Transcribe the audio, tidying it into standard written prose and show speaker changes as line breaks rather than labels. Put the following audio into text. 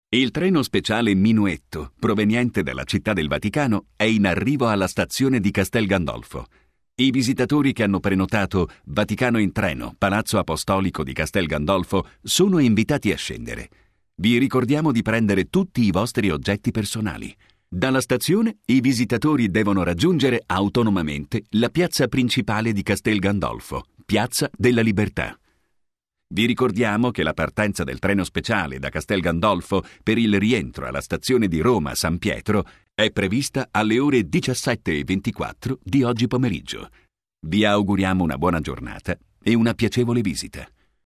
Il treno speciale Minuetto, proveniente dalla Città del Vaticano, è in arrivo alla stazione di Castel Gandolfo. I visitatori che hanno prenotato Vaticano in treno, Palazzo Apostolico di Castel Gandolfo, sono invitati a scendere. Vi ricordiamo di prendere tutti i vostri oggetti personali. Dalla stazione i visitatori devono raggiungere autonomamente la piazza principale di Castel Gandolfo, Piazza della Libertà. Vi ricordiamo che la partenza del treno speciale da Castel Gandolfo per il rientro alla stazione di Roma San Pietro è prevista alle ore 17:24 di oggi pomeriggio. Vi auguriamo una buona giornata e una piacevole visita.